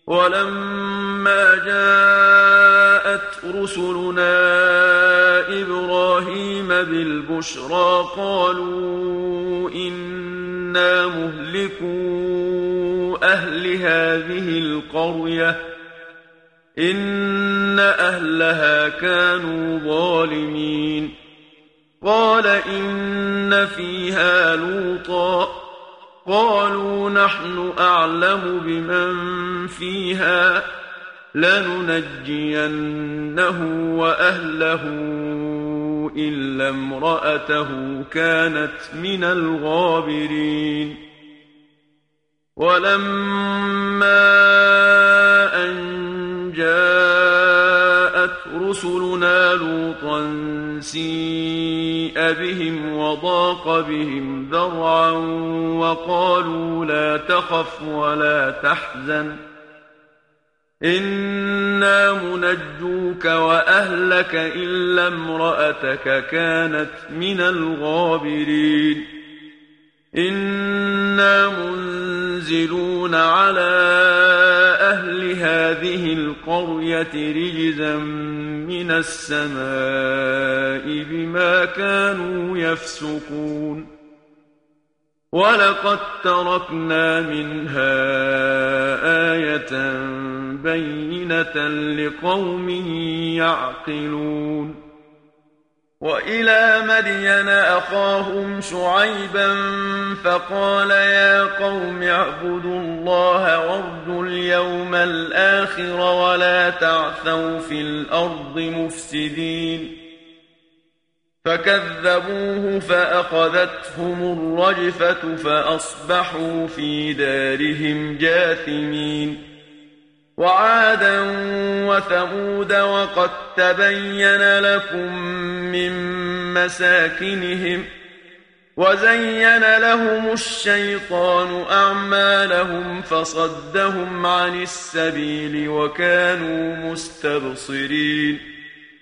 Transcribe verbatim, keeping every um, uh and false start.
ولما جاءت رسلنا إبراهيم بالبشرى قالوا إنا مهلكو أهل هذه القرية إن أهلها كانوا ظالمين قال إن فيها لوطا قالوا نحن أعلم بمن فيها لننجينه وأهله إلا امرأته كانت من الغابرين ولما أن جاءت رسلنا لوطا سيء بهم وضاق بهم ذرعا وقالوا لا تخف ولا تحزن إنا منجوك وأهلك إلا امرأتك كانت من الغابرين إنا منزلون على أهل هذه القرية رجزا من السماء بما كانوا يفسقون ولقد تركنا منها آية بينة لقوم يعقلون وإلى مدين أخاهم شعيبا فقال يا قوم اعبدوا الله وارجوا اليوم الآخر ولا تعثوا في الأرض مفسدين فكذبوه فأخذتهم الرجفة فأصبحوا في دارهم جاثمين وعادا وثمود وقد تبين لكم من مساكنهم وزين لهم الشيطان أعمالهم فصدهم عن السبيل وكانوا مستبصرين